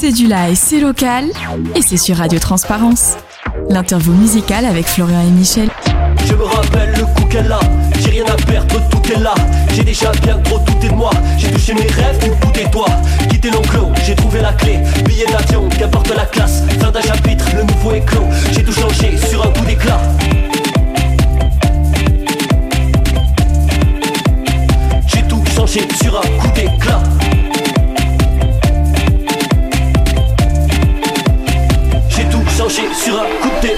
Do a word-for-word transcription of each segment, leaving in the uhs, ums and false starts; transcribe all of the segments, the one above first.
C'est du live, c'est local et c'est sur Radio Transparence. L'interview musicale avec Florian et Michel. Je me rappelle le coup qu'elle a, j'ai rien à perdre, tout est là. J'ai déjà bien trop douté de moi, j'ai touché mes rêves du bout des doigts. Quitté l'enclos, j'ai trouvé la clé, billet d'avion, qu'importe la classe. Fin d'un chapitre, le nouveau est clos, j'ai tout changé sur un coup d'éclat. J'ai tout changé sur un coup d'éclat. J'ai tout changé sur un coup d'éclat.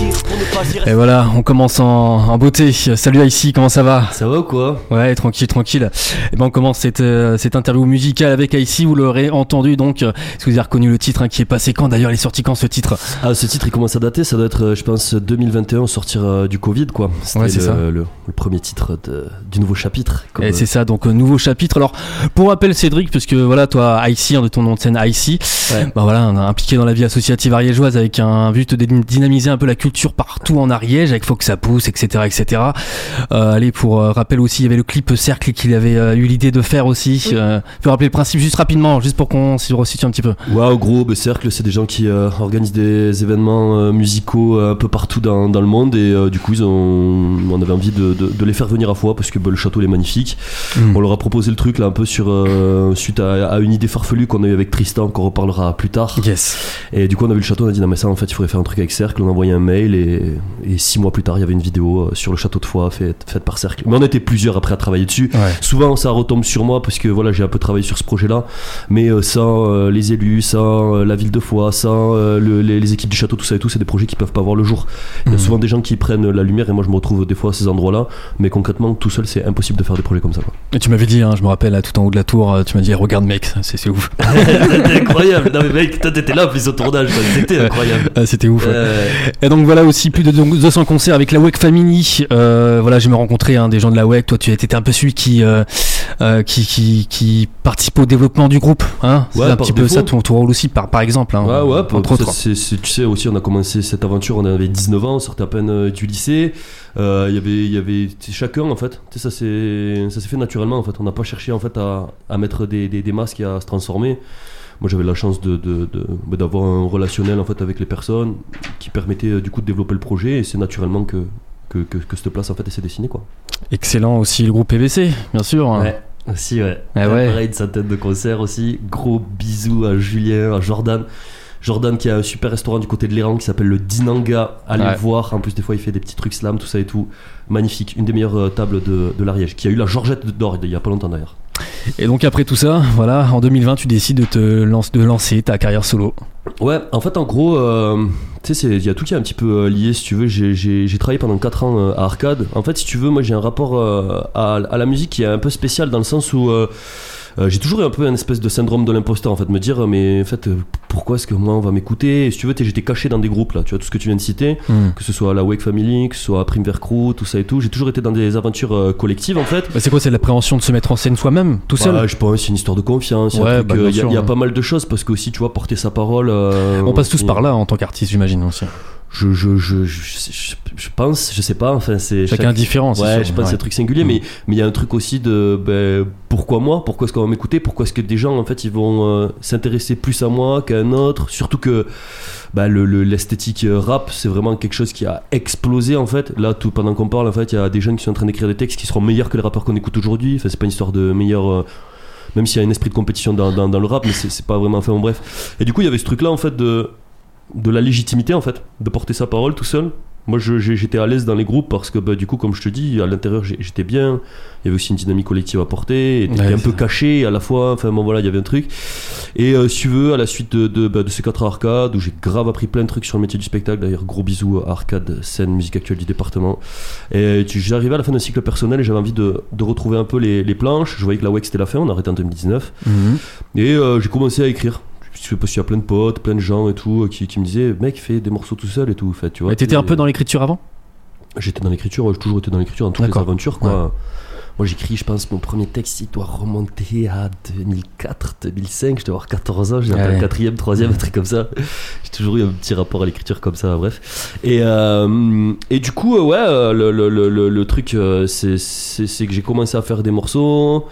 Et voilà, on commence en, en beauté. Salut Icy, comment ça va ? Ça va ou quoi ? Ouais, tranquille, tranquille. Et ben on commence cette, euh, cette interview musicale avec Icy, vous l'aurez entendu donc. Est-ce que vous avez reconnu le titre hein, qui est passé quand d'ailleurs ? Il est sorti quand ce titre ? Ah, ce titre il commence à dater, ça doit être, je pense, deux mille vingt et un, sortir euh, du Covid quoi. C'était ouais, c'est le, ça. Le, le premier titre de, du nouveau chapitre. Comme Et euh... c'est ça, donc euh, nouveau chapitre. Alors, pour rappel Cédric, parce que voilà, toi, Icy, hein, de ton nom de scène Icy, ouais. bah voilà, on est impliqué dans la vie associative ariégeoise avec un but de dynamiser un peu la culture partout en Ariège, avec Faut que ça pousse, et cetera, et cetera. Euh, allez, pour euh, rappel aussi, il y avait le clip Cercle qu'il avait euh, eu l'idée de faire aussi. Oui. Euh, je peux rappeler le principe juste rapidement, juste pour qu'on s'y resitue un petit peu. Ouais, au gros, bah, Cercle, c'est des gens qui euh, organisent des événements euh, musicaux euh, un peu partout dans, dans le monde et euh, du coup, ils ont, on avait envie de, de, de les faire venir à fois parce que bah, le château il est magnifique. Mm. On leur a proposé le truc là un peu sur euh, suite à, à une idée farfelue qu'on a eu avec Tristan, qu'on reparlera plus tard. Yes. Et du coup, on a vu le château, on a dit non mais ça en fait, il faudrait faire un truc avec Cercle. On a envoyé un mail et, et six mois plus tard, il y avait une vidéo sur le château de Foix faite, faite par Cercle. Mais on était plusieurs après à travailler dessus. Ouais. Souvent, ça retombe sur moi parce que voilà, j'ai un peu travaillé sur ce projet-là. Mais euh, sans euh, les élus, sans euh, la ville de Foix, sans euh, le, les, les équipes du château, tout ça et tout, c'est des projets qui peuvent pas voir le jour. Il y a mmh. souvent des gens qui prennent la lumière et moi je me retrouve des fois à ces endroits-là. Mais concrètement, tout seul, c'est impossible de faire des projets comme ça. Quoi. Et tu m'avais dit, hein, je me rappelle, là, tout en haut de la tour, tu m'as dit, regarde mec, c'est, c'est ouf. C'était incroyable. Non mais mec, toi t'étais là puis au tournage, quoi. C'était incroyable. Ah, c'était ouf. Euh... Ouais. Et donc voilà aussi plus de deux cents concerts avec la W E C Family. Euh, voilà, j'ai me rencontré hein, des gens de la W E C. Toi, tu étais un peu celui qui euh, euh, qui, qui qui participe au développement du groupe. Hein c'est ouais, un petit peu défaut. Ça ton, ton rôle aussi, par par exemple. Hein, ouais, ouais. Entre autres. C'est, c'est, tu sais aussi, on a commencé cette aventure. On avait dix-neuf ans, on sortait à peine euh, du lycée. Il euh, y avait il y avait chacun en fait. Tu sais, ça c'est ça s'est fait naturellement en fait. On n'a pas cherché en fait à à mettre des des, des masques et à se transformer. Moi j'avais la chance de, de, de, d'avoir un relationnel en fait avec les personnes qui permettait du coup de développer le projet et c'est naturellement que, que, que, que cette place en fait s'est dessinée quoi. Excellent aussi le groupe P V C bien sûr. Ouais aussi ouais. Ah ouais. Pareil une centaine de concerts aussi. Gros bisous à Julien, à Jordan. Jordan qui a un super restaurant du côté de l'Iran qui s'appelle le Dinanga, allez ouais. le voir, en plus des fois il fait des petits trucs slam tout ça et tout, magnifique, une des meilleures tables de, de l'Ariège qui a eu la Georgette d'or il y a pas longtemps d'ailleurs. Et donc après tout ça, voilà, en deux mille vingt tu décides de te lance, de lancer ta carrière solo. Ouais, en fait en gros, euh, tu sais, il y a tout qui est un petit peu euh, lié si tu veux, j'ai, j'ai, j'ai travaillé pendant quatre ans euh, à Arcade, en fait si tu veux moi j'ai un rapport euh, à, à la musique qui est un peu spécial dans le sens où... Euh, Euh, j'ai toujours eu un peu un espèce de syndrome de l'imposteur en fait, me dire mais en fait pourquoi est-ce que moi on va m'écouter et si tu veux j'étais caché dans des groupes là, tu vois tout ce que tu viens de citer, mm. que ce soit la W E C Family, que ce soit Prime Vert Crew, tout ça et tout, j'ai toujours été dans des aventures euh, collectives en fait. Bah c'est quoi, c'est l'appréhension de se mettre en scène soi-même tout seul? Bah, je pense c'est une histoire de confiance, il ouais, y, bah, euh, y, sûr, y a ouais. pas mal de choses parce que aussi tu vois porter sa parole. Euh, on passe tous et... par là en tant qu'artiste j'imagine aussi. Je, je, je, je, je, je pense, je sais pas, enfin c'est chacun chaque... différent. Ouais, sûr, je pense ouais. c'est un truc singulier, mmh. mais mais il y a un truc aussi de ben, pourquoi moi, pourquoi est-ce qu'on va m'écouter, pourquoi est-ce que des gens en fait ils vont euh, s'intéresser plus à moi qu'à un autre, surtout que bah, le, le l'esthétique rap c'est vraiment quelque chose qui a explosé en fait. Là tout pendant qu'on parle en fait il y a des jeunes qui sont en train d'écrire des textes qui seront meilleurs que les rappeurs qu'on écoute aujourd'hui. Enfin c'est pas une histoire de meilleur. Euh, même s'il y a un esprit de compétition dans dans, dans le rap, mais c'est, c'est pas vraiment. Enfin bon, bref. Et du coup il y avait ce truc là en fait de de la légitimité en fait, de porter sa parole tout seul. Moi je, j'étais à l'aise dans les groupes parce que bah, du coup comme je te dis à l'intérieur j'étais bien, il y avait aussi une dynamique collective à porter, et t'étais ouais, un peu caché à la fois, enfin bon voilà il y avait un truc. Et euh, si tu veux à la suite de, de, bah, de ces quatre arcades où j'ai grave appris plein de trucs sur le métier du spectacle, d'ailleurs gros bisous à Arcade, scène musique actuelle du département. Et tu, j'arrivais à la fin d'un cycle personnel et j'avais envie de, de retrouver un peu les, les planches, je voyais que la W E C c'était la fin, on a arrêté en deux mille dix-neuf mmh. et euh, j'ai commencé à écrire. Parce qu'il y a plein de potes, plein de gens et tout qui, qui me disaient mec fais des morceaux tout seul et tout fait, tu vois. Et t'étais un peu dans l'écriture avant? J'étais dans l'écriture, j'ai toujours été dans l'écriture dans toutes D'accord. les aventures quoi. Ouais. Moi j'écris je pense mon premier texte il doit remonter à deux mille quatre deux mille cinq, je dois avoir quatorze ans, j'ai ouais. un quatrième, troisième, un truc comme ça. J'ai toujours eu un petit rapport à l'écriture comme ça, bref. Et, euh, et du coup ouais le, le, le, le, le truc c'est, c'est, c'est que j'ai commencé à faire des morceaux.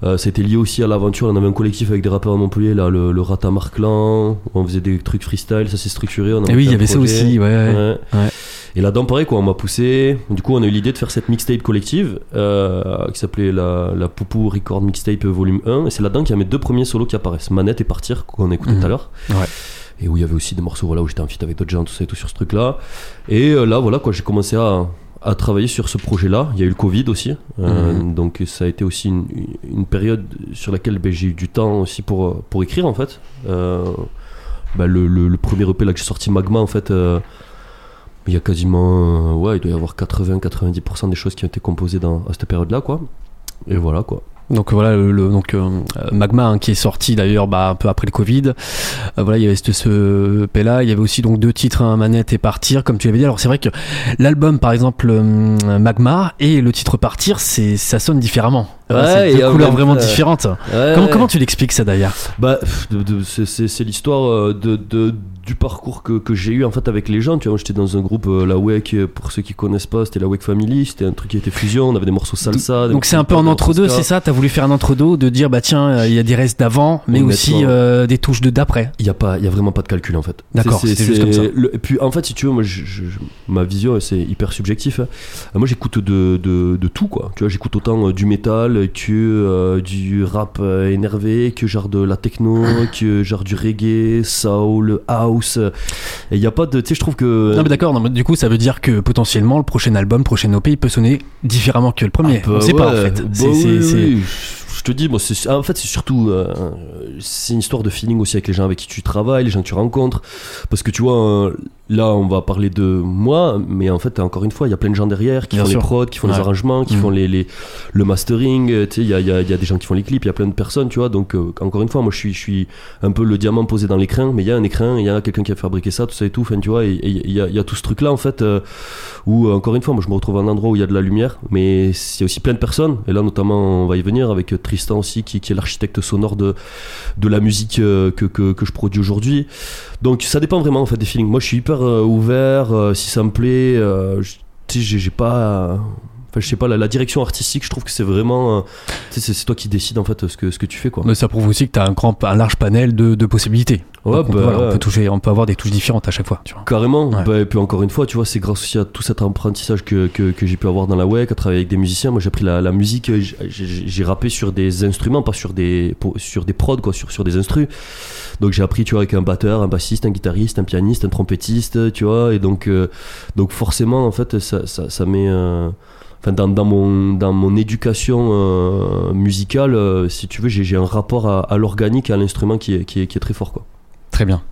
Euh, c'était lié aussi à l'aventure. On avait un collectif avec des rappeurs à Montpellier, là, le, le Ratamar Clan. On faisait des trucs freestyle, ça s'est structuré. On a Et oui, il y avait projet. ça aussi, ouais. ouais. ouais. ouais. Et là-dedans, pareil, quoi, on m'a poussé. Du coup, on a eu l'idée de faire cette mixtape collective euh, qui s'appelait la, la Poupou Record Mixtape Volume un. Et c'est là-dedans qu'il y a mes deux premiers solos qui apparaissent, Manette et Partir, qu'on a écouté mmh. tout à l'heure. Ouais. Et où il y avait aussi des morceaux voilà, où j'étais en feat avec d'autres gens, tout ça et tout sur ce truc-là. Et euh, là, voilà, quoi, j'ai commencé à, à travailler sur ce projet-là. Il y a eu le Covid aussi. Euh, mmh. Donc ça a été aussi une, une période sur laquelle ben, j'ai eu du temps aussi pour, pour écrire, en fait. Euh, ben, le, le, le premier E P là, que j'ai sorti, Magma, en fait... Euh, il y a quasiment, ouais, il doit y avoir quatre-vingts à quatre-vingt-dix pour cent des choses qui ont été composées dans, à cette période-là, quoi. Et voilà, quoi. Donc voilà, le, le donc euh, Magma hein, qui est sorti d'ailleurs bah, un peu après le Covid. Euh, voilà, il y avait ce, ce E P là. Il y avait aussi donc deux titres, hein, Manette et Partir, comme tu l'avais dit. Alors c'est vrai que l'album, par exemple, euh, Magma et le titre Partir, c'est ça sonne différemment. Ouais, c'est deux couleurs même, vraiment euh, différentes. Ouais, comment, ouais. comment tu l'expliques ça d'ailleurs? Bah, de, de, c'est, c'est, c'est l'histoire de, de, du parcours que, que j'ai eu en fait avec les gens. Tu vois, moi, j'étais dans un groupe, euh, la W E C, pour ceux qui connaissent pas, c'était la W E C Family. C'était un truc qui était fusion. On avait des morceaux salsa. Donc c'est un peu en entre-deux, c'est ça? T'as voulu faire un entre-deux, de dire bah tiens, il y a des restes d'avant, mais aussi euh, des touches de d'après. Il y a pas, il y a vraiment pas de calcul en fait. D'accord, c'est, c'est, c'est juste comme ça. Le, et puis en fait, si tu veux, moi, je, je, ma vision, c'est hyper subjectif. Hein. Moi, j'écoute de, de, de tout quoi. Tu vois, j'écoute autant euh, du métal que euh, du rap euh, énervé, que genre de la techno, que genre du reggae, soul, house. Et il y a pas de, tu sais, je trouve que. Non mais d'accord. Non, mais du coup, ça veut dire que potentiellement le prochain album, prochain O P, il peut sonner différemment que le premier. Peu, On sait ouais, pas en fait. Bah c'est, oui, c'est, oui, c'est... oui. Je te dis, moi, c'est, en fait, c'est surtout euh, c'est une histoire de feeling aussi avec les gens avec qui tu travailles, les gens que tu rencontres. Parce que tu vois, euh, là, on va parler de moi, mais en fait, encore une fois, il y a plein de gens derrière qui Bien font sûr. les prods, qui font Ouais. les arrangements, qui mmh. font les, les, le mastering. Tu sais, il y a, y, a, y a des gens qui font les clips, il y a plein de personnes, tu vois. Donc, euh, encore une fois, moi, je suis, je suis un peu le diamant posé dans l'écrin, mais il y a un écrin, il y a quelqu'un qui a fabriqué ça, tout ça et tout. Enfin, tu vois, et il y, y, y a tout ce truc-là, en fait, euh, où, euh, encore une fois, moi, je me retrouve à un endroit où il y a de la lumière, mais il y a aussi plein de personnes. Et là, notamment, on va y venir avec Tristan aussi, qui, qui est l'architecte sonore de, de la musique euh, que, que, que je produis aujourd'hui. Donc ça dépend vraiment en fait des feelings. Moi je suis hyper euh, ouvert, euh, si ça me plaît, euh, je, tu sais, j'ai, j'ai pas... Euh, Enfin, je sais pas, la, la direction artistique, je trouve que c'est vraiment. Euh, c'est, c'est toi qui décides en fait ce que, ce que tu fais, quoi. Mais ça prouve aussi que tu as un, grand, un large panel de, de possibilités. Ouais, Donc, bah, on, peut, voilà, ouais. on, peut toucher, on peut avoir des touches différentes à chaque fois. Tu vois. Carrément. Ouais. Bah, et puis encore une fois, tu vois, c'est grâce aussi à tout cet apprentissage que, que, que j'ai pu avoir dans la W E C, à travailler avec des musiciens. Moi j'ai appris la, la musique, j'ai, j'ai, j'ai rappé sur des instruments, pas sur des, pour, sur des prods, quoi, sur, sur des instrus. Donc j'ai appris, tu vois, avec un batteur, un bassiste, un guitariste, un pianiste, un trompettiste, tu vois, et donc, euh, donc forcément, en fait, ça, ça, ça met. Euh, Enfin, dans, dans, mon, dans mon éducation euh, musicale, euh, si tu veux, j'ai, j'ai un rapport à, à l'organique et à l'instrument qui est, qui est, qui est très fort, quoi. Très bien.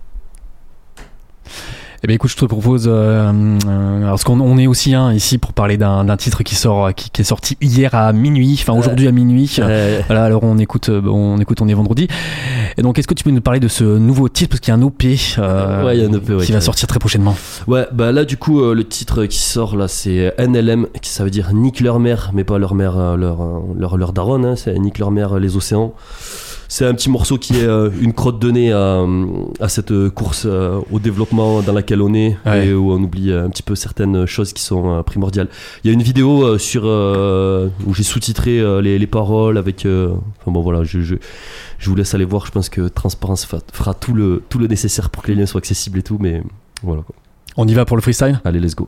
Eh bien écoute, je te propose, euh, euh, parce qu'on on est aussi hein, ici pour parler d'un, d'un titre qui sort, qui, qui est sorti hier à minuit, enfin aujourd'hui à minuit. Euh... Voilà, alors on écoute, on écoute, on est vendredi. Et donc, est-ce que tu peux nous parler de ce nouveau titre, parce qu'il y a un O P, euh, ouais, il y a un O P ouais, qui va sortir très prochainement. Ouais, bah là du coup, euh, le titre qui sort là, c'est N L M, qui ça veut dire nique leur mère, mais pas leur mère, euh, leur, euh, leur leur daronne, hein, c'est nique leur mère, euh, les océans. C'est un petit morceau qui est euh, une crotte de nez à, à cette course euh, au développement dans laquelle on est, ouais. Et où on oublie un petit peu certaines choses qui sont euh, primordiales. Il y a une vidéo euh, sur, euh, où j'ai sous-titré euh, les, les paroles avec... Euh, enfin bon voilà, je, je, je vous laisse aller voir, je pense que Transparence fera tout le, tout le nécessaire pour que les liens soient accessibles et tout, mais voilà quoi. On y va pour le freestyle ? Allez, let's go.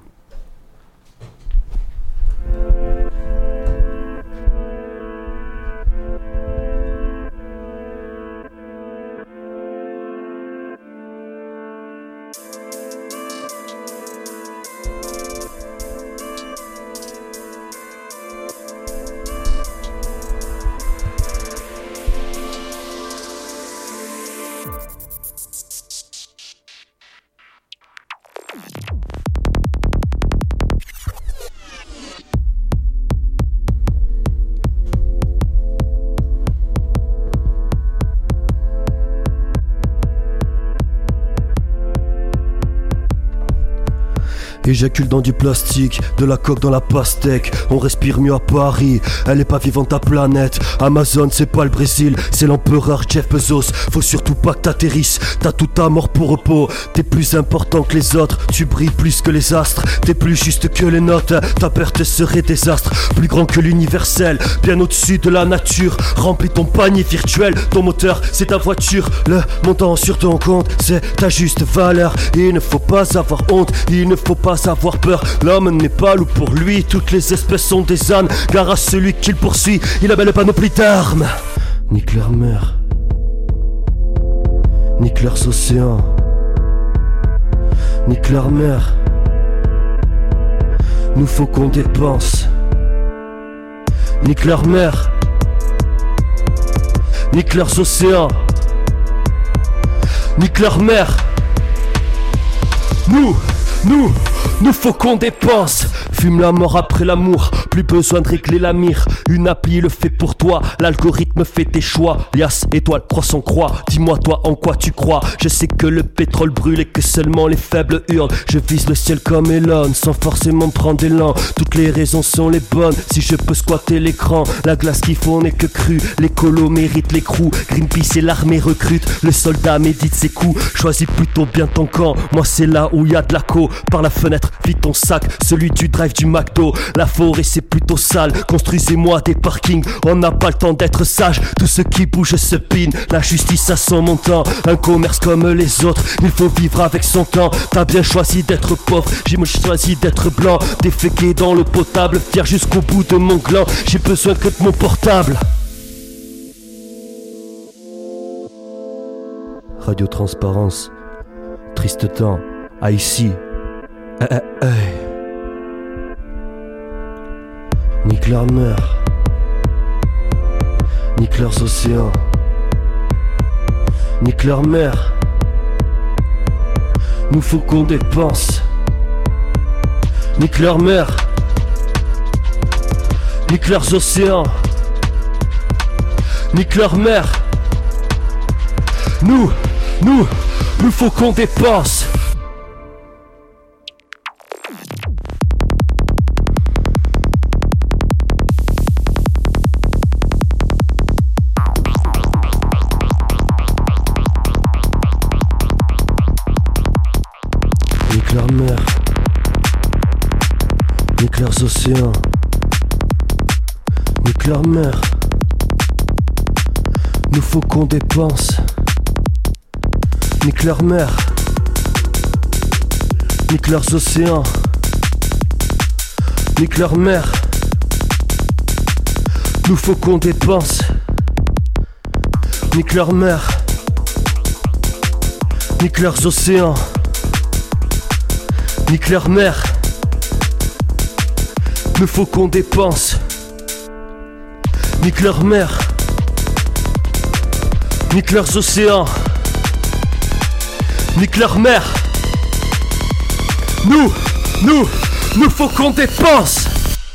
Éjacule dans du plastique, de la coque dans la pastèque. On respire mieux à Paris, elle est pas vivante ta planète. Amazon c'est pas le Brésil, c'est l'empereur Jeff Bezos. Faut surtout pas que t'atterrisses, t'as tout à mort pour repos. T'es plus important que les autres, tu brilles plus que les astres. T'es plus juste que les notes, ta perte serait désastre. Plus grand que l'universel, bien au-dessus de la nature. Remplis ton panier virtuel, ton moteur c'est ta voiture. Le montant sur ton compte, c'est ta juste valeur. Il ne faut pas avoir honte, il ne faut pas avoir peur. L'homme n'est pas loup pour lui, toutes les espèces sont des ânes. Gare à celui qui le poursuit, il a belle panoplie d'armes. Nique leur mer, nique leurs océans, nique leur mer. Nous faut qu'on dépense. Nique leur mer, nique leurs océans, nique leur mer. Nous, nous, nous faut qu'on dépense. Fume la mort après l'amour, plus besoin de régler la mire. Une appli le fait pour toi, l'algorithme fait tes choix. Lias, étoile, croissant, croix, dis-moi toi en quoi tu crois. Je sais que le pétrole brûle et que seulement les faibles hurlent. Je vise le ciel comme Elon, sans forcément prendre élan. Toutes les raisons sont les bonnes, si je peux squatter l'écran. La glace qu'il faut n'est que crue, l'écolo mérite l'écrou. Greenpeace et l'armée recrute, le soldat médite ses coups. Choisis plutôt bien ton camp, moi c'est là où y a de la co. Par la fenêtre, vide ton sac, celui du drive du McDo. La forêt c'est plutôt sale, construisez-moi des parkings. On n'a pas le temps d'être sage, tout ce qui bouge se pine. La justice a son montant, un commerce comme les autres. Il faut vivre avec son temps, t'as bien choisi d'être pauvre. J'ai choisi d'être blanc, déféqué dans l'eau potable. Fier jusqu'au bout de mon gland, j'ai besoin que de mon portable. Radio Transparence, triste temps, ici. Eh, eh, eh. Nique leur mer, nique leurs océans, nique leur mer. Nous faut qu'on dépense. Nique leur mer, nique leurs océans, nique leur mer. Nous, nous, nous faut qu'on dépense. Nique leur mer, nique leurs océans, nique leur mer. Nous faut qu'on dépense. Nique leur mer, nique leurs océans, nique leur mer. Nous faut qu'on dépense. Nique leur mer, nique leurs océans, nique leur mer. Nous faut qu'on dépense. Nique leur mer, nique leurs océans, nique leur mer. Nous, nous, nous faut qu'on dépense.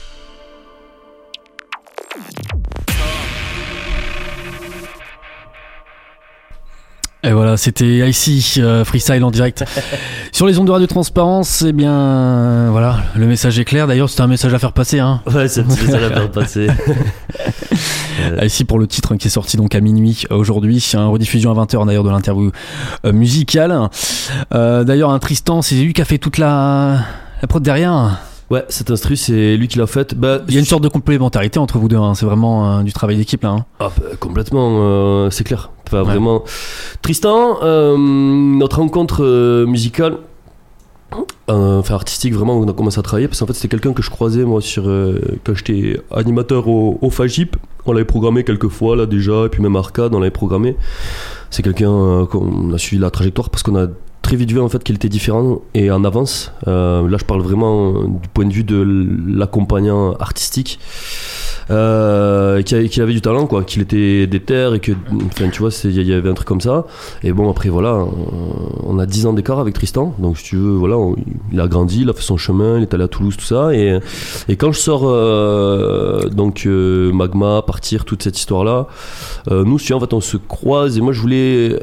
Et voilà, c'était Icy, euh, Freestyle en direct sur les ondes de Radio Transparence. Eh bien, voilà, le message est clair. D'ailleurs, c'était un message à faire passer, hein. Ouais, c'est un petit message à faire passer. Ici pour le titre qui est sorti donc à minuit aujourd'hui, une rediffusion à vingt heures d'ailleurs de l'interview euh, musicale. Euh, d'ailleurs, un Tristan, c'est lui qui a fait toute la, la prod derrière. Ouais, cet instru, c'est lui qui l'a fait. Bah, il y a une sorte de complémentarité entre vous deux, hein. C'est vraiment euh, du travail d'équipe là. Hein. Ah, bah, complètement, euh, c'est clair. Enfin, ouais. Vraiment. Tristan, euh, notre rencontre euh, musicale, euh, enfin artistique, vraiment, on a commencé à travailler parce qu'en fait, c'était quelqu'un que je croisais moi sur euh, quand j'étais animateur au, au Fagip. On l'avait programmé quelques fois là déjà, et puis même Arcade, on l'avait programmé. C'est quelqu'un euh, qu'on a suivi la trajectoire parce qu'on a très vite vu en fait qu'il était différent et en avance. Euh, là, je parle vraiment du point de vue de l'accompagnant artistique. Euh, qu'il, qu'il avait du talent, quoi, qu'il était déter et que, enfin, tu vois, il y avait un truc comme ça. Et bon, après, voilà, on a dix ans d'écart avec Tristan, donc si tu veux, voilà, on, il a grandi, il a fait son chemin, il est allé à Toulouse, tout ça. Et, et quand je sors, euh, donc, euh, Magma, Partir, toute cette histoire-là, euh, nous, si en fait, on se croise et moi, je voulais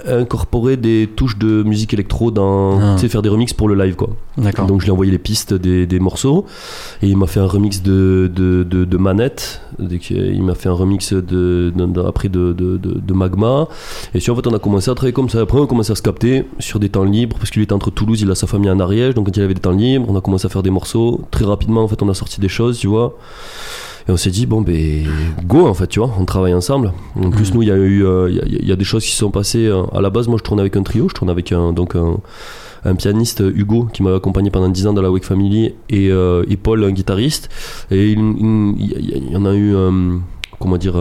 incorporer des touches de musique électro dans, ah. tu sais, faire des remixes pour le live, quoi. D'accord. Donc je lui ai envoyé les pistes des, des morceaux et il m'a fait un remix de, de, de, de Manette. Il m'a fait un remix de, de, de, après de, de, de, de Magma. Et puis en fait, on a commencé à travailler comme ça. Après, on a commencé à se capter sur des temps libres parce qu'il était entre Toulouse, il a sa famille en Ariège. Donc quand il avait des temps libres, on a commencé à faire des morceaux. Très rapidement, en fait, on a sorti des choses, tu vois. Et on s'est dit, bon, ben, go, en fait, tu vois, on travaille ensemble. En plus, mmh. nous, il y a eu, il euh, y, y a des choses qui se sont passées. Euh, à la base, moi, je tournais avec un trio, je tournais avec un, donc un, un pianiste, Hugo, qui m'a accompagné pendant dix ans dans la Wake Family, et, euh, et Paul, un guitariste. Et il, il, il y en a eu, euh, comment dire,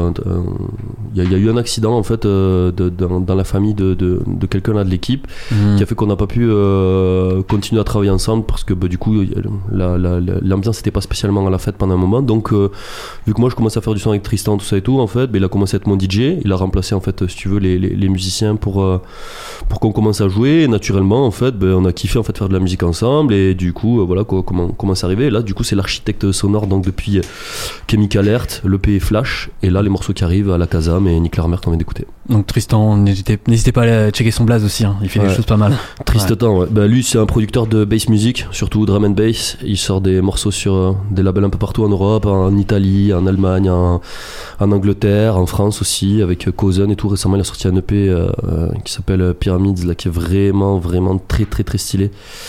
il y, y a eu un accident, en fait, euh, de, de, dans la famille de, de, de quelqu'un là de l'équipe, mmh. qui a fait qu'on n'a pas pu euh, continuer à travailler ensemble parce que bah, du coup la, la, la, l'ambiance n'était pas spécialement à la fête pendant un moment. Donc euh, vu que moi je commençais à faire du son avec Tristan, tout ça et tout, en fait, bah, il a commencé à être mon D J. Il a remplacé, en fait, si tu veux, les, les, les musiciens pour, euh, pour qu'on commence à jouer. Et naturellement, en fait, bah, on a kiffé, en fait, faire de la musique ensemble. Et du coup, euh, voilà quoi, comment, comment c'est arrivé. Et là, du coup, c'est l'architecte sonore, donc depuis euh, Chemical Alert, l'E P Flash. Et là, les morceaux qui arrivent à la Casam et Nick Larmer qu'on vient d'écouter. Donc Tristan, n'hésitez, n'hésitez pas à aller checker son blaze aussi, hein. Il fait ouais. des choses pas mal. Tristan, ouais. ouais. Bah, lui, c'est un producteur de bass music, surtout drum and bass. Il sort des morceaux sur euh, des labels un peu partout en Europe, en Italie, en Allemagne, en, en Angleterre, en France aussi, avec Cousin et tout. Récemment, il a sorti un E P euh, euh, qui s'appelle Pyramids, là, qui est vraiment, vraiment très, très, très stylé.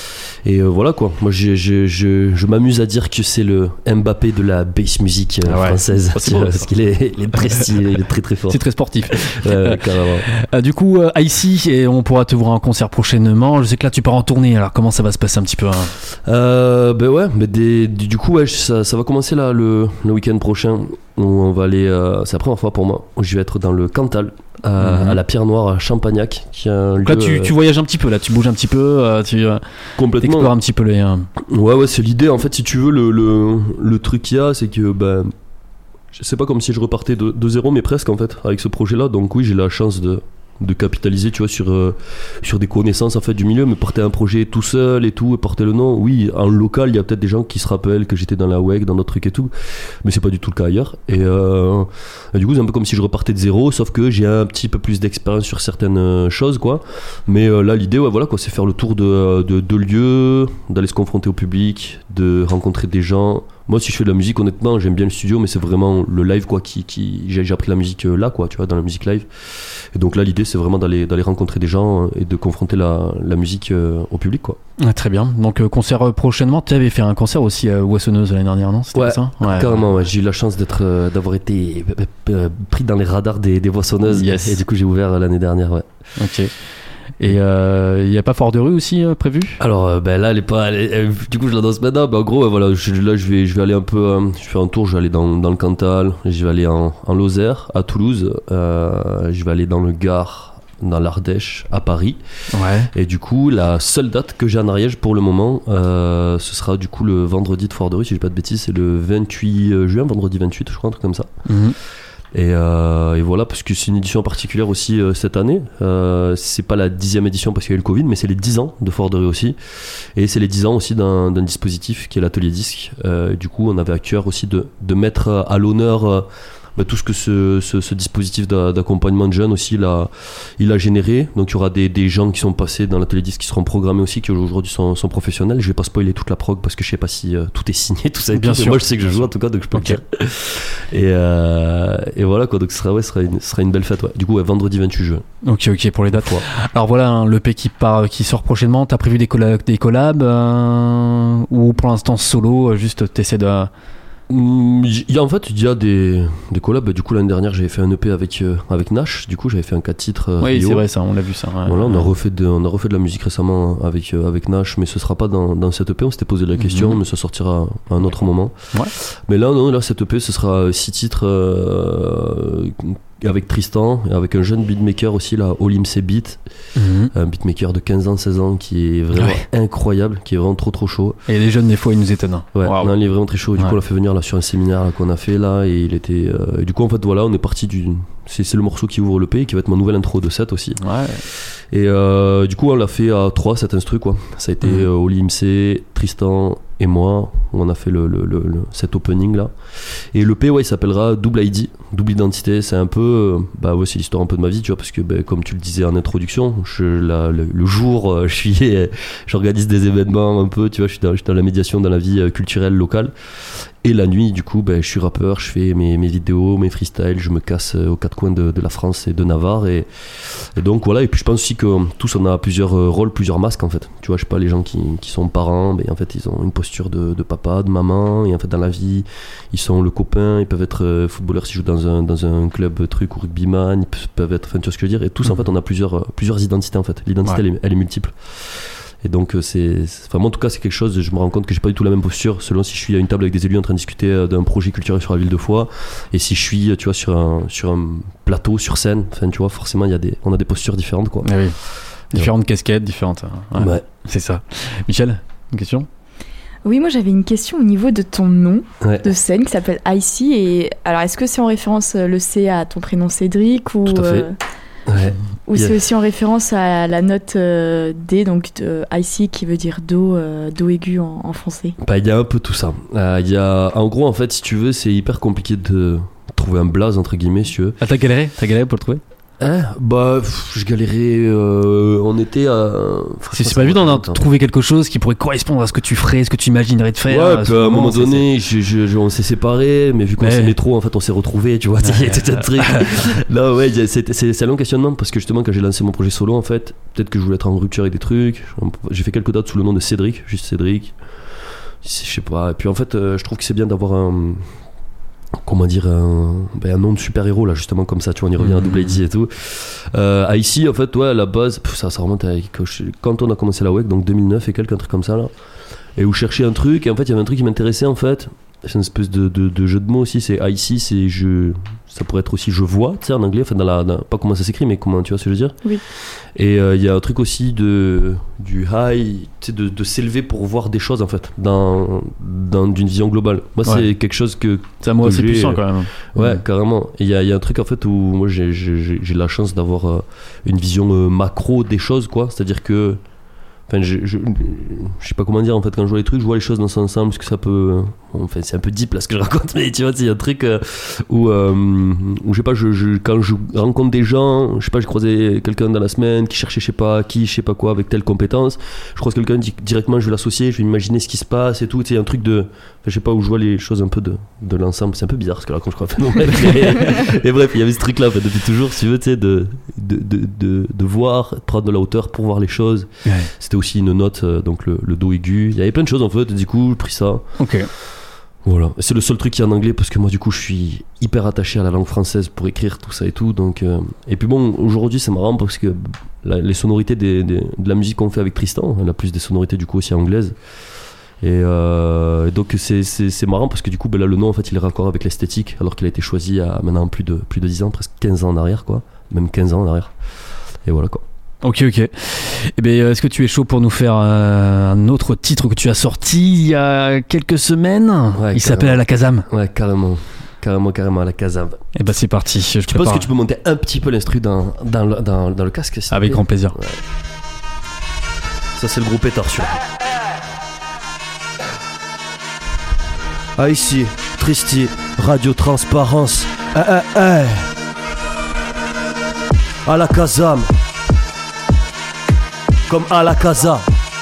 Et euh, voilà quoi, moi je, je, je, je m'amuse à dire que c'est le Mbappé de la bass music euh, ah ouais. française, oh, bon, parce qu'il est, il est très stylé, il est très très fort. C'est très sportif. ouais, carrément. Euh, du coup, euh, Icy, et on pourra te voir en concert prochainement. Je sais que là tu pars en tournée, alors comment ça va se passer un petit peu hein euh, Ben ouais, mais des, du coup ouais, ça, ça va commencer là le, le week-end prochain. Où on va aller, euh, c'est la première fois pour moi, où je vais être dans le Cantal. À, mmh. à la Pierre Noire à Champagnac qui est un lieu, là tu, euh... tu voyages un petit peu là tu bouges un petit peu euh, tu euh, complètement explores un petit peu les euh... ouais ouais c'est l'idée en fait si tu veux le, le, le truc qu'il y a c'est que ben c'est pas comme si je repartais de, de zéro mais presque en fait avec ce projet là donc oui j'ai la chance de de capitaliser tu vois sur euh, sur des connaissances en fait du milieu mais porter un projet tout seul et tout et porter le nom oui en local il y a peut-être des gens qui se rappellent que j'étais dans la W E C dans d'autres trucs et tout mais c'est pas du tout le cas ailleurs et, euh, et du coup c'est un peu comme si je repartais de zéro sauf que j'ai un petit peu plus d'expérience sur certaines choses quoi mais euh, là l'idée ouais voilà quoi c'est faire le tour de, de, de lieux d'aller se confronter au public de rencontrer des gens. Moi si je fais de la musique honnêtement j'aime bien le studio mais c'est vraiment le live quoi qui, qui j'ai, j'ai appris la musique là quoi tu vois dans la musique live et donc là l'idée c'est vraiment d'aller, d'aller rencontrer des gens et de confronter la, la musique euh, au public quoi. Ah, très bien donc euh, concert prochainement tu avais fait un concert aussi à Ouassonneuse l'année dernière non c'était ouais, ça ouais carrément ouais. J'ai eu la chance d'être, euh, d'avoir été euh, pris dans les radars des, des Ouassonneuses yes. et, et du coup j'ai ouvert l'année dernière ouais. Ok. Et il euh, n'y a pas Fort de rue aussi euh, prévu? Alors euh, ben là elle est pas elle est, elle, du coup je l'annonce maintenant ben, en gros euh, voilà je, là je vais je vais aller un peu euh, je vais faire un tour je vais aller dans, dans le Cantal je vais aller en, en Lozère à Toulouse euh, je vais aller dans le Gard dans l'Ardèche à Paris ouais. Et du coup la seule date que j'ai en Ariège pour le moment euh, ce sera du coup le vendredi de Fort de rue si je dis pas de bêtises c'est le vingt-huit juin vendredi vingt-huit je crois un truc comme ça mm-hmm. Et, euh, et voilà parce que c'est une édition particulière aussi euh, cette année euh, c'est pas la dixième édition parce qu'il y a eu le Covid mais c'est les dix ans de Fort de rue aussi et c'est les dix ans aussi d'un, d'un dispositif qui est l'atelier disque euh, du coup on avait à cœur aussi de, de mettre à l'honneur euh, bah, tout ce que ce, ce, ce dispositif d'accompagnement de jeunes aussi il a, il a généré donc il y aura des, des gens qui sont passés dans l'atelier disque qui seront programmés aussi qui aujourd'hui sont, sont professionnels je vais pas spoiler toute la prog parce que je sais pas si euh, tout est signé tout ça et bien tout, sûr moi je sais que je joue en tout cas donc je peux okay. le dire et, euh, et voilà quoi donc ce sera, ouais, ce sera, une, ce sera une belle fête ouais. Du coup ouais, vendredi vingt-huit juin ok ok pour les dates ouais. Alors voilà hein, l'E P qui, part, qui sort prochainement t'as prévu des, colla- des collabs euh, ou pour l'instant solo juste t'essaies de Il y a, en fait il y a des, des collabs du coup l'année dernière j'avais fait un E P avec, euh, avec Nash du coup j'avais fait un quatre titres euh, oui Rio. C'est vrai ça on l'a vu ça ouais, voilà, ouais. On, a refait de, on a refait de la musique récemment avec, euh, avec Nash mais ce sera pas dans, dans cet E P on s'était posé la question mm-hmm. mais ça sortira à un autre moment ouais. Mais là non là cet E P ce sera six titres euh, avec Tristan et avec un jeune beatmaker aussi là Olimse Beat mm-hmm. un beatmaker de quinze ans seize ans qui est vraiment ouais. incroyable qui est vraiment trop trop chaud et les jeunes des fois ils nous étonnent ouais wow. non, il est vraiment très chaud du ouais. coup on l'a fait venir là sur un séminaire là, qu'on a fait là et il était euh, et du coup en fait voilà on est parti du c'est, c'est le morceau qui ouvre le P qui va être ma nouvelle intro de set aussi ouais. Et euh, du coup on l'a fait à trois cet instru quoi ça a été mm-hmm. euh, Olimse Tristan et moi, on a fait le, le, le, le, cet opening là. Et le P, ouais, il s'appellera Double I D, double identité. C'est un peu, bah ouais, c'est l'histoire un peu de ma vie, tu vois, parce que bah, comme tu le disais en introduction, je, la, le, le jour, je suis, j'organise des événements un peu, tu vois, je suis dans, je suis dans la médiation, dans la vie culturelle locale. Et la nuit, du coup, ben, je suis rappeur, je fais mes, mes vidéos, mes freestyles, je me casse aux quatre coins de, de la France et de Navarre. Et, et donc voilà, et puis je pense aussi que tous on a plusieurs rôles, plusieurs masques en fait. Tu vois, je sais pas, les gens qui, qui sont parents, ben, en fait, ils ont une posture de, de papa, de maman, et en fait, dans la vie, ils sont le copain, ils peuvent être footballeurs s'ils jouent dans un, dans un club truc ou rugbyman, ils peuvent être, enfin, tu vois ce que je veux dire. Et tous, mmh. en fait, on a plusieurs, plusieurs identités en fait. L'identité, ouais. elle, est, elle est multiple. Et donc, c'est, enfin, moi en tout cas, c'est quelque chose, je me rends compte que j'ai pas du tout la même posture selon si je suis à une table avec des élus en train de discuter d'un projet culturel sur la ville de Foix et si je suis, tu vois, sur un, sur un plateau, sur scène. Enfin, tu vois, forcément, il y a des, on a des postures différentes, quoi. Ah oui. Différentes ouais. casquettes, différentes. Ouais. ouais. C'est ça. Michel, une question ? Oui, moi j'avais une question au niveau de ton nom ouais. de scène qui s'appelle I C. Et alors, est-ce que c'est en référence le C à ton prénom Cédric ou Tout à fait. Euh... Ouais. Ou yeah. c'est aussi en référence à la note euh, D, donc de I C qui veut dire do, euh, do aigu en, en français. Bah, il y a un peu tout ça. Euh, y a, en gros, en fait, si tu veux, c'est hyper compliqué de trouver un blaze, entre guillemets, si tu veux. Ah, t'as galéré T'as galéré pour le trouver Hein bah, pff, je galérais. Euh, on était à. C'est, c'est pas évident d'en trouver quelque chose qui pourrait correspondre à ce que tu ferais, ce que tu imaginerais de faire. Ouais, puis à un moment donné, je, je, je, on s'est séparés, mais vu qu'on ouais. s'aimait trop, en fait, on s'est retrouvés, tu vois. Il y a tout un truc. Là, ouais, c'est, c'est, c'est un long questionnement parce que justement, quand j'ai lancé mon projet solo, en fait, peut-être que je voulais être en rupture avec des trucs. J'ai fait quelques dates sous le nom de Cédric, juste Cédric. Je sais pas. Et puis en fait, euh, je trouve que c'est bien d'avoir un. Comment dire, un, ben un nom de super-héros là, justement, comme ça, tu vois, on y revient mmh. à Double I D et tout. Euh, ici, en fait, ouais, à la base, pff, ça, ça remonte à quand on a commencé la W E C, donc deux mille neuf et quelques, un truc comme ça là, et où je cherchais un truc, et en fait, il y avait un truc qui m'intéressait en fait. C'est une espèce de, de, de jeu de mots aussi, c'est ici, c'est je. Ça pourrait être aussi je vois, tu sais, en anglais, enfin, dans la, dans, pas comment ça s'écrit, mais comment, tu vois ce que je veux dire. Oui. Et il euh, y a un truc aussi de, du high, tu sais, de, de s'élever pour voir des choses, en fait, dans, dans d'une vision globale. Moi, ouais. c'est quelque chose que. C'est un mot assez puissant, quand même. Ouais, mmh. carrément. Il y a, y a un truc, en fait, où moi, j'ai, j'ai, j'ai la chance d'avoir euh, une vision euh, macro des choses, quoi. C'est-à-dire que. Enfin, je, je, je sais pas comment dire en fait, quand je vois les trucs, je vois les choses dans son ensemble, parce que ça peut. Enfin, c'est un peu deep là ce que je raconte, mais tu vois, il y a un truc euh, où, euh, où, je sais pas, je, je, quand je rencontre des gens, je sais pas, j'ai croisé quelqu'un dans la semaine qui cherchait, je sais pas qui, je sais pas quoi, avec telle compétence. Je croise quelqu'un directement, je vais l'associer, je vais imaginer ce qui se passe et tout. Tu sais, il y a un truc de. Enfin, je sais pas, où je vois les choses un peu de, de l'ensemble. C'est un peu bizarre ce que je raconte, je crois. Enfin, mais, et bref, il y avait ce truc là en fait, depuis toujours, si tu veux, tu sais, de, de, de, de, de voir, de prendre de la hauteur pour voir les choses. Ouais. C'était aussi une note, donc le, le do aigu. Il y avait plein de choses en fait, du coup, j'ai pris ça. Ok. Voilà, c'est le seul truc qui est en anglais parce que moi du coup je suis hyper attaché à la langue française pour écrire tout ça et tout, donc euh... et puis bon, aujourd'hui c'est marrant parce que la, les sonorités des, des, de la musique qu'on fait avec Tristan, elle a plus des sonorités du coup aussi anglaises, et, euh, et donc c'est, c'est, c'est marrant parce que du coup ben là le nom en fait il est raccord avec l'esthétique alors qu'il a été choisi il y a maintenant plus de, plus de dix ans, presque quinze ans en arrière quoi, même quinze ans en arrière, et voilà quoi. Ok, ok. Eh bien, est-ce que tu es chaud pour nous faire euh, un autre titre que tu as sorti il y a quelques semaines ? Ouais, il carrément. S'appelle À la Kazam. Ouais, carrément. Carrément, carrément, À la Kazam. Eh ben, c'est parti. Je tu penses que tu peux monter un petit peu l'instru dans, dans, le, dans, dans le casque ? Avec grand plaisir. Ouais. Ça, c'est le groupe Étorsion. Ah, ici, Tristi, Radio Transparence. Eh, eh, eh. À la Kazam. Comme à la casa.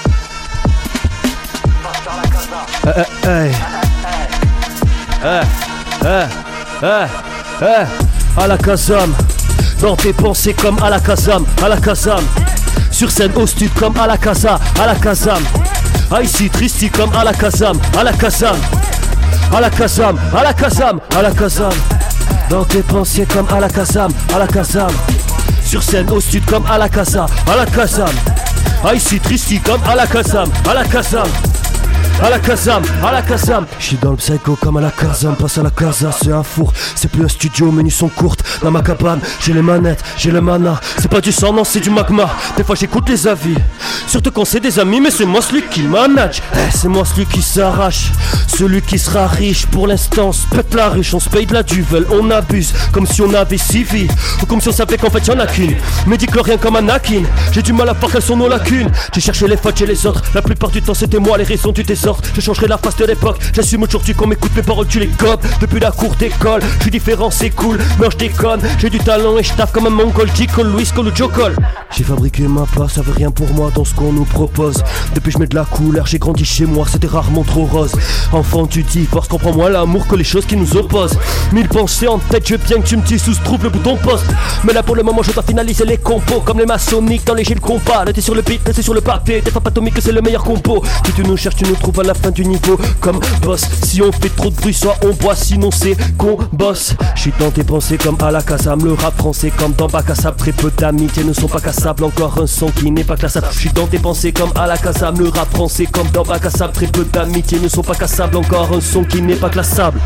Eh, eh, eh. Eh, eh, eh, eh. À la Kazam. Dans tes pensées comme à la Kazam. À la Kazam. Sur scène au stud comme à la casa. À la Kazam. Ah ici Tristi comme à la Kazam. À la Kazam. À la Kazam. À la Kazam. À la Kazam. Dans tes pensées comme à la Kazam. À la Kazam. Sur scène au sud comme à la casa. À la Kazam. Ah ici Tristi comme à la Kazam. À la Kazam. À la Kazam, à la Kazam. J'suis dans le psycho comme à la Kazam. Passe à la casa, c'est un four. C'est plus un studio, menus sont courtes. Dans ma cabane, j'ai les manettes, j'ai le mana. C'est pas du sang, non, c'est du magma. Des fois j'écoute les avis. Surtout quand c'est des amis, mais c'est moi celui qui manage. Eh, c'est moi celui qui s'arrache. Celui qui sera riche pour l'instant se pète la ruche. On se paye de la duvel, on abuse comme si on avait six vies, ou comme si on savait qu'en fait y'en a qu'une. Médiclorien comme Anakin, j'ai du mal à voir quelles sont nos lacunes. J'ai cherché les fautes chez les autres, la plupart du temps c'était moi les raisons du désordre. Je changerai la face de l'époque, j'assume aujourd'hui qu'on m'écoute mes paroles tu les gobes. Depuis la cour d'école, je suis différent c'est cool, non je déconne. J'ai du talent et je taffe comme un mongol, J-Cole, Louis Cole ou Jokol. J'ai fabriqué ma place, ça veut rien pour moi dans ce qu'on nous propose. Depuis je mets de la couleur, j'ai grandi chez moi, c'était rarement trop rose. Enfant tu divorces, comprends moins l'amour que les choses qui nous opposent. Mille pensées en tête, je veux bien que tu me dises où se trouve le bouton poste. Mais là pour le moment je dois finaliser les compos comme les maçonniques dans les gilets compas. Là t'es sur le beat, là t'es sur le papier, t'es pas atomique c'est le meilleur compo. Si tu nous cherches tu nous trouves à la fin du niveau comme boss. Si on fait trop de bruit soit on boit sinon c'est qu'on bosse. J'suis dans tes pensées comme à la Kazam, le rap français comme dans Bacassab. Très peu d'amitié ne sont pas cassables, encore un son qui n'est pas classable. J'suis dans tes pensées comme à la Kazam, le rap français comme dans Bacassab. Très peu d'amitié ne sont pas cassables, encore un son qui n'est pas classable.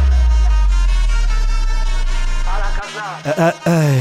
Hey, hey, hey.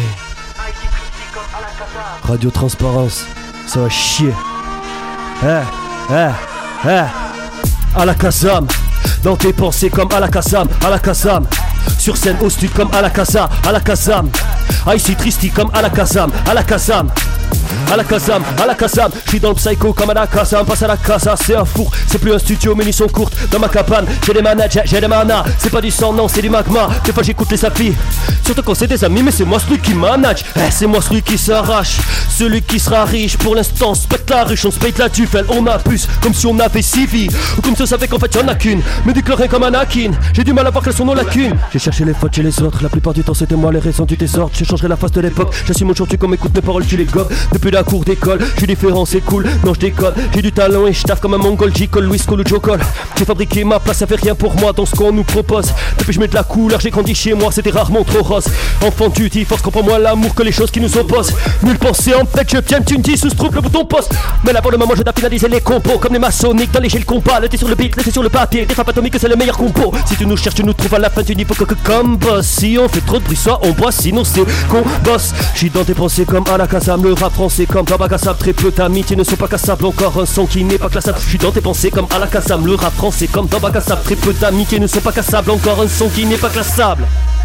Radio Transparence, ça va chier. Hey, hey, hey. À la Kazam, dans tes pensées comme à la Kazam, à la Kazam. Sur scène au stud comme à la Casa, à la Kazam. Ici Tristy comme à la Kazam, à la Kazam. À la Kazam, à la Kazam, j'suis dans le psycho comme à la Kazam. Passe à la casa, c'est un four, c'est plus un studio, mais ils sont courtes. Dans ma cabane, j'ai des manettes, j'ai des manas. C'est pas du sang, non, c'est du magma. Des fois j'écoute les applis, surtout quand c'est des amis, mais c'est moi celui qui manage. Eh, c'est moi celui qui s'arrache, celui qui sera riche. Pour l'instant, se pète la ruche, on se paye de la tufelle. On abuse, comme si on avait six vies, ou comme si on savait qu'en fait y'en a qu'une. Mais du chlorine comme Anakin, j'ai du mal à voir quelles sont nos lacunes. J'ai cherché les fautes chez les autres, la plupart du temps c'était moi les raisons du désordre. Je changerai la face de l'époque, j'assume aujourd'hui qu'on m'écoute mes paroles, tu les gobes. Depuis la cour d'école, je suis différent, c'est cool, non je déconne. J'ai du talent et je taffe comme un mongol, J-Cole, Louis Cole ou Jokol. J'ai fabriqué ma place, ça fait rien pour moi dans ce qu'on nous propose. Depuis je mets de la couleur, j'ai grandi chez moi, c'était rarement trop rose. Enfant tu divorces, comprends moins l'amour que les choses qui nous opposent. Nulle pensée en tête, je viens, tu me dis où se trouve le bouton poste. Mais là pour le moment je dois finaliser les compos comme les maçonniques dans les gilets compas. Là t'es sur le beat, là t'es sur le papier, des frappes atomiques c'est le meilleur compo. Si tu nous cherches, tu nous trouves à la fin du niveau que comme boss. Si on fait trop de bruit, soit on boit, sinon c'est qu'on bosse. J'suis dans tes pensées comme à la Kazam, le rap français comme dans Bacassab. Très peu d'amitié ne sont pas cassables, encore un son qui n'est pas classable. J'suis dans tes pensées comme à la Kazam, le rap français comme dans Bacassab. Très peu d'amitié ne sont pas cassables, encore un son qui n'est pas classable.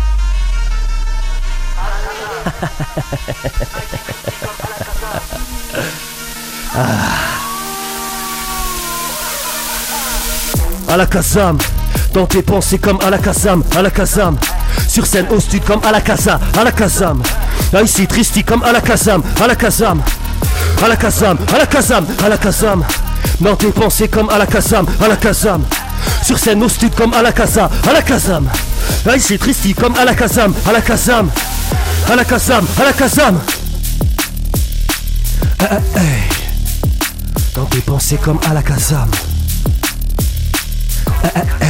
Ah. À la Kazam, dans tes pensées comme à la Kazam, à la Kazam. Sur scène au stud comme à la Casa, à la Kazam. Ici Tristy comme à la Kazam, à la Kazam. À la Kazam, à la Kazam, à la Kazam. Dans tes pensées comme à la Kazam, à la Kazam. Sur scène au stud comme à la Casa, à la Kazam. Ici Tristy comme à la Kazam, à la Kazam. À la Kazam, à la Kazam. Ah, ah, hey. Dans tes pensées comme à la Kazam. Ah, ah, hey.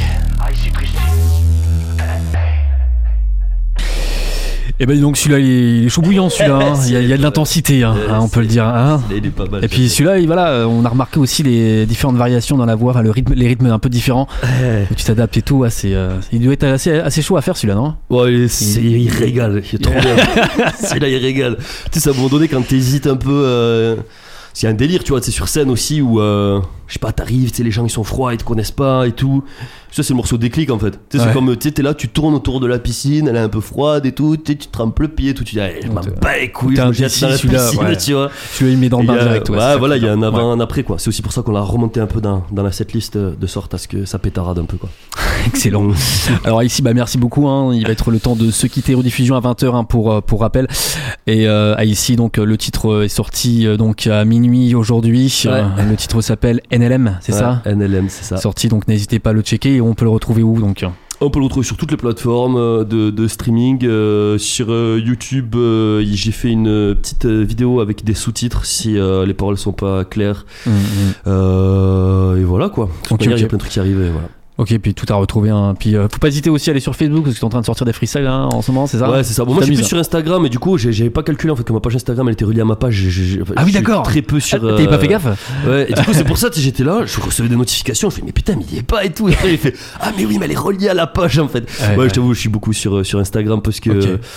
Et ben donc celui-là il est, il est chaud bouillant celui-là, hein. il, y a, il y a de l'intensité hein, hein, on peut le dire hein. Il est pas mal. Et puis celui-là il, voilà, on a remarqué aussi les différentes variations dans la voix, enfin, le rythme, les rythmes un peu différents. Et tu t'adaptes et tout, ouais, c'est, euh, il doit être assez, assez chaud à faire celui-là non? Ouais il, c'est, il, il régale, il est trop bien. Celui-là il régale. Tu sais à un moment donné quand t'hésites un peu, euh, c'est un délire tu vois, c'est sur scène aussi où euh, je sais pas t'arrives, tu sais les gens ils sont froids, ils te connaissent pas et tout. Ça c'est le morceau déclic en fait. Tu sais ouais. C'est comme tu sais t'es là, tu tournes autour de la piscine, elle est un peu froide et tout, tu te trempes le pied et tout, tu dis allez, je m'en bats les couilles, je me jette dans la piscine, ouais. Tu vois. Celui-là il met dans le bain direct. Ouais, ouais voilà, il y a un avant, ouais. Un après quoi. C'est aussi pour ça qu'on l'a remonté un peu dans, dans la setlist de sorte à ce que ça pétarade un peu quoi. Excellent. Alors ici bah merci beaucoup hein. Il va être le temps de se quitter, rediffusion à vingt heures hein, pour, pour rappel. Et euh, ici donc le titre est sorti donc à minuit aujourd'hui. Ouais. Euh, le titre s'appelle N L M, c'est ouais, ça N L M, c'est ça. Sorti donc n'hésitez pas à le checker et on peut le retrouver où donc? On peut le retrouver sur toutes les plateformes de, de streaming. Euh, sur euh, YouTube, euh, j'ai fait une petite vidéo avec des sous-titres si euh, les paroles sont pas claires. Mmh, mmh. Euh, et voilà quoi. De toute manière, il y a plein de trucs qui arrivent. Et voilà. Ok, puis tout à retrouver. Hein. Puis euh, faut pas hésiter aussi à aller sur Facebook parce que tu es en train de sortir des freestyles hein, en ce moment, c'est ça? Ouais, c'est ça. Bon, moi je suis plus sur Instagram et du coup j'ai, j'avais pas calculé en fait que ma page Instagram elle était reliée à ma page. J'ai, j'ai, ah oui, d'accord. Très peu sur. Ah, t'avais euh... pas fait gaffe? Ouais, et du coup c'est pour ça que j'étais là, je recevais des notifications, je fais mais putain, mais il y est pas et tout. Et après il fait ah, mais oui, mais elle est reliée à la page en fait. Ouais, ouais, ouais. Je t'avoue, je suis beaucoup sur, sur Instagram parce que. Okay.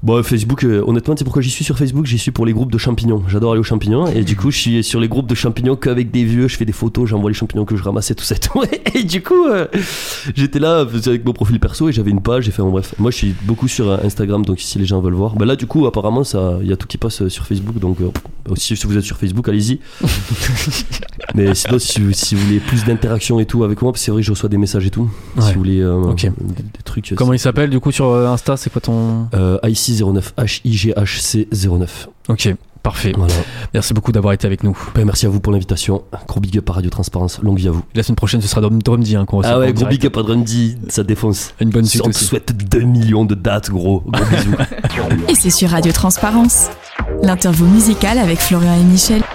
Bon, Facebook, euh, honnêtement, tu sais pourquoi j'y suis sur Facebook? J'y suis pour les groupes de champignons. J'adore aller aux champignons. Et du coup, je suis sur les groupes de champignons qu'avec des vieux. Je fais des photos, j'envoie les champignons que je ramassais, tout ça et tout. Et du coup, euh, j'étais là avec mon profil perso et j'avais une page. J'ai fait, bon, bref. Moi, je suis beaucoup sur Instagram, donc si les gens veulent voir. Bah là, du coup, apparemment, il y a tout qui passe sur Facebook. Donc, euh, aussi, si vous êtes sur Facebook, allez-y. Mais sinon, si, si vous voulez plus d'interaction et tout avec moi, parce que c'est vrai que je reçois des messages et tout. Ouais. Si vous voulez euh, okay. des, des trucs. Comment il s'appelle du coup sur Insta? C'est quoi ton. euh, I C zéro neuf, H I G H C zéro neuf. Ok, parfait. Voilà. Merci beaucoup d'avoir été avec nous. Ben, merci à vous pour l'invitation. Gros big up à Radio Transparence. Longue vie à vous. La semaine prochaine, ce sera Drumdy hein, qu'on reçoit. Ah ouais, gros big up à Drumdy. Ça défonce. Une bonne suite. On te aussi. souhaite deux millions de dates, gros. Gros bisous. Et c'est sur Radio Transparence. L'interview musicale avec Florian et Michel.